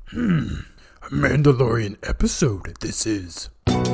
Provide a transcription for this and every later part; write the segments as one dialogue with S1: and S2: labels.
S1: A Mandalorian episode, this is.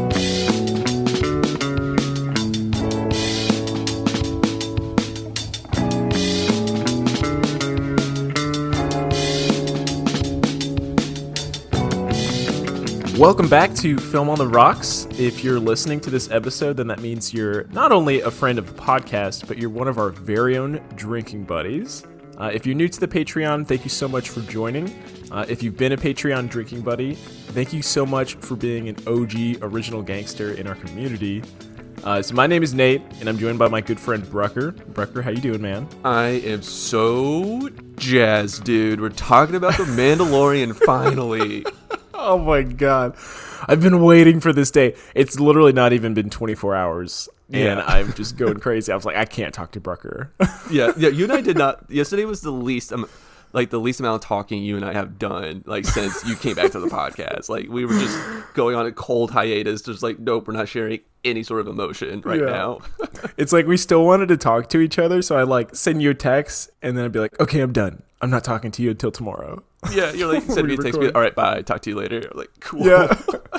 S2: Welcome back to Film on the Rocks. If you're listening to this episode, then that means you're not only a friend of the podcast, but you're one of our very own drinking buddies. If you're new to the Patreon, thank you so much for joining. If you've been a Patreon drinking buddy, thank you so much for being an OG original gangster in our community. So my name is Nate, and I'm joined by my good friend Brucker. Brucker, how you doing, man?
S3: I am so jazzed, dude. We're talking about The Mandalorian finally.
S2: Oh my god. I've been waiting for this day. It's literally not even been 24 hours. And
S3: Yeah.
S2: I'm just going crazy. I was like, I can't talk to Brucker.
S3: Yeah, you and I did not. Yesterday was the least, the least amount of talking you and I have done, since you came back to the podcast. We were just going on a cold hiatus, just nope, we're not sharing any sort of emotion right now.
S2: It's like we still wanted to talk to each other, so I send you a text, and then I'd be like, okay, I'm done. I'm not talking to you until tomorrow.
S3: Yeah, you're send me a text, all right, bye, talk to you later. I'm like, cool.
S2: Yeah.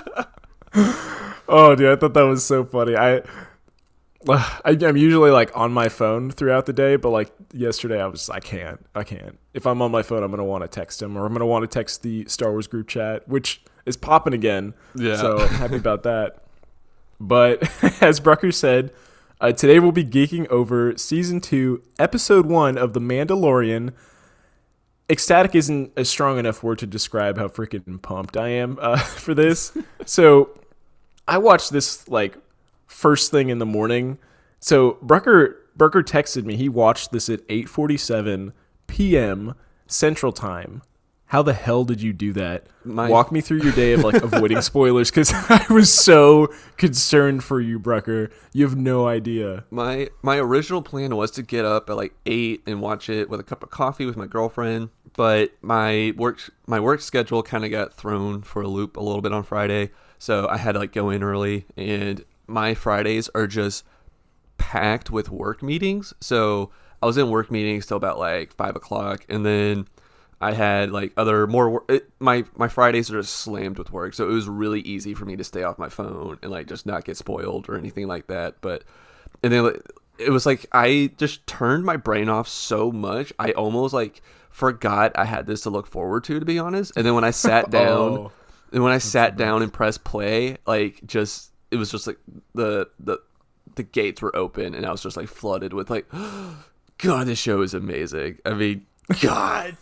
S2: Oh, dude, I thought that was so funny. I'm usually on my phone throughout the day, but yesterday I can't. If I'm on my phone, I'm going to want to text him, or I'm going to want to text the Star Wars group chat, which is popping again.
S3: Yeah.
S2: So I'm happy about that. But as Brucker said, today we'll be geeking over Season 2, Episode 1 of The Mandalorian. Ecstatic isn't a strong enough word to describe how freaking pumped I am for this. So I watched this first thing in the morning. So Brucker texted me. He watched this at 8:47 p.m. Central Time. How the hell did you do that? Walk me through your day of avoiding spoilers, because I was so concerned for you, Brucker. You have no idea.
S3: My original plan was to get up at 8 and watch it with a cup of coffee with my girlfriend, but my work schedule kind of got thrown for a loop a little bit on Friday, so I had to go in early, and my Fridays are just packed with work meetings. So I was in work meetings till about 5 o'clock, and then I had other more work. My Fridays are just slammed with work, so it was really easy for me to stay off my phone and just not get spoiled or anything like that. And then it was I just turned my brain off so much, I almost forgot I had this to look forward to be honest. And then when I sat down, and pressed play, it was just the gates were open, and I was just flooded with God, this show is amazing. I mean, God.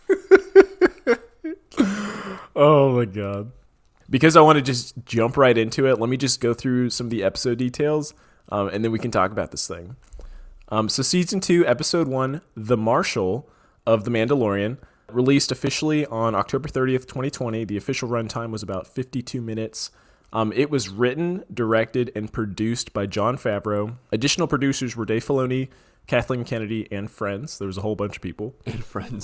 S2: Oh my god. Because I want to just jump right into it, let me just go through some of the episode details, and then we can talk about this thing. So Season 2, Episode 1, The Marshal of The Mandalorian, released officially on October 30th, 2020. The official runtime was about 52 minutes. It was written, directed, and produced by Jon Favreau. Additional producers were Dave Filoni, Kathleen Kennedy, and friends. There was a whole bunch of people.
S3: And friends.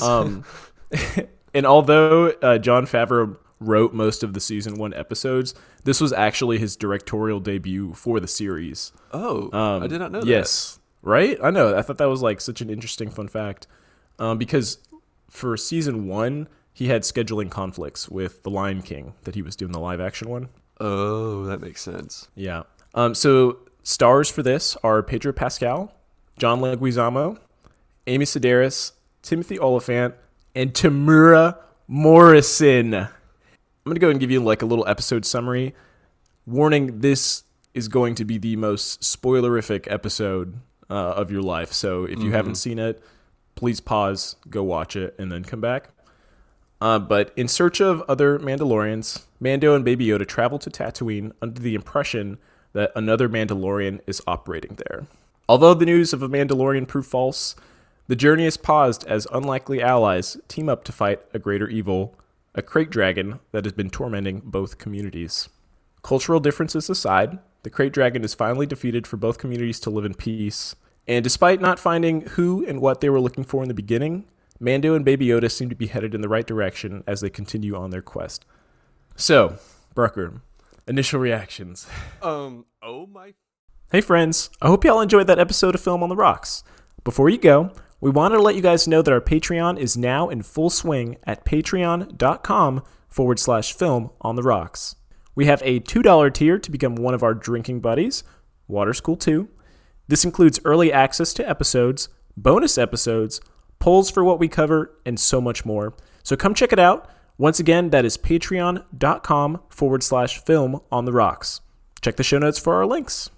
S2: And although Jon Favreau wrote most of the Season 1 episodes, this was actually his directorial debut for the series.
S3: Oh, I did not know that.
S2: Yes, right? I know. I thought that was such an interesting fun fact. Because for Season 1, he had scheduling conflicts with The Lion King that he was doing the live action one.
S3: Oh, that makes sense.
S2: Yeah. So stars for this are Pedro Pascal, John Leguizamo, Amy Sedaris, Timothy Olyphant, and Tamura Morrison. I'm going to go and give you a little episode summary. Warning, this is going to be the most spoilerific episode of your life. So if you haven't seen it, please pause, go watch it, and then come back. But in search of other Mandalorians, Mando and Baby Yoda travel to Tatooine under the impression that another Mandalorian is operating there. Although the news of a Mandalorian proved false, the journey is paused as unlikely allies team up to fight a greater evil, a krayt dragon that has been tormenting both communities. Cultural differences aside, the krayt dragon is finally defeated for both communities to live in peace. And despite not finding who and what they were looking for in the beginning, Mando and Baby Yoda seem to be headed in the right direction as they continue on their quest. So, Brucker, initial reactions.
S3: Oh my.
S2: Hey friends, I hope y'all enjoyed that episode of Film on the Rocks. Before you go, we wanted to let you guys know that our Patreon is now in full swing at patreon.com patreon.com/film on the rocks. We have a $2 tier to become one of our drinking buddies, Water School 2. This includes early access to episodes, bonus episodes, polls for what we cover, and so much more. So come check it out. Once again, that is patreon.com/film on the rocks. Check the show notes for our links.